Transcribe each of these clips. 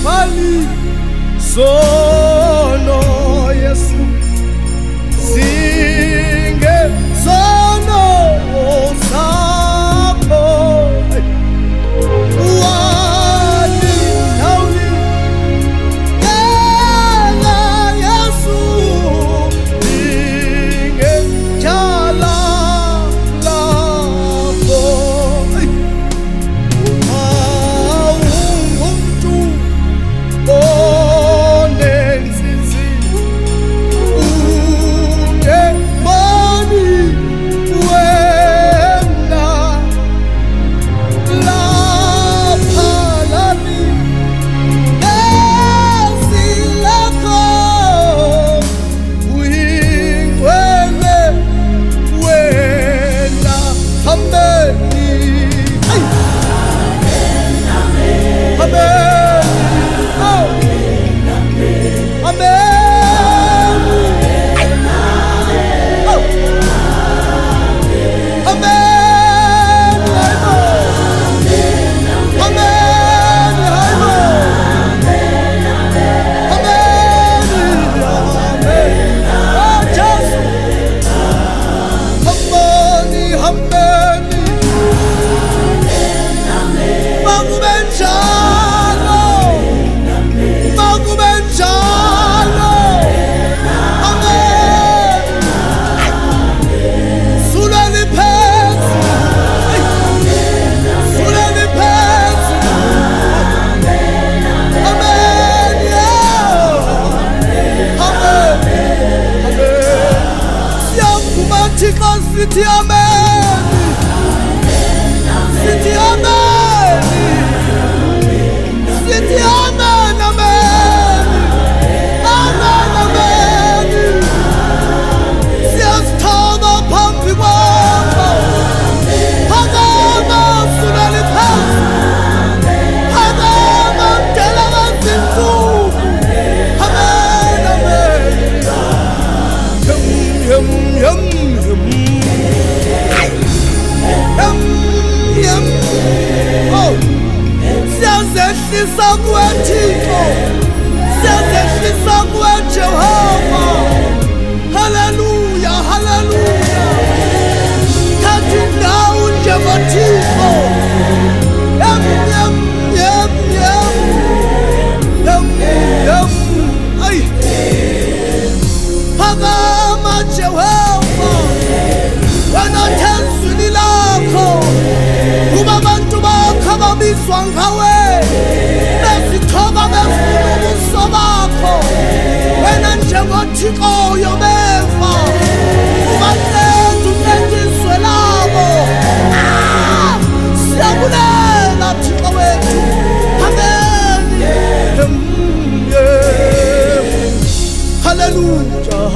singathwali sono Yesu singesono sakho sithi amen, sithi amen, sithi amen, amen, amen, amen. Siyasithoba phambi kwakho, phakama sulani phansi, phakama mdala kazinsuku, amen, amen. Yum, yum, yum, yum. Oh, siyazehlisa kuwe Thixo, siyazehlisa kuwe Jehova. Hallelujah, hallelujah. Thatha indawo njengoThixo. Yum, yum, yum, yum, yum, yum. Ay, phakama Jehova, wena thezwini lakho, kuba abantu bakho ababizwa ngawe bezithoba befuna ubuso bakho. Wena njengoThixo yobeva, ubanceda unceda izwe labo. Siyabulela Thixo wethu, amen. Hallelujah.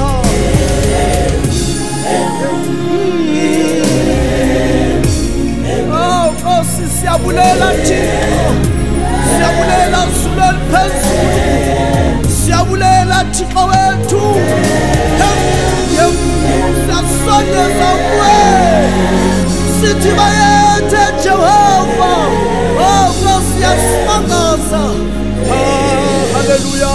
Oh, Nkosi siyabulela Thixo, siyabulela sulani phezulu, siyabulela Thixo wethu. Siyasondeza kuwe, sithi bayethe Jehova. Oh, Nkosi yasimangaza. Hallelujah.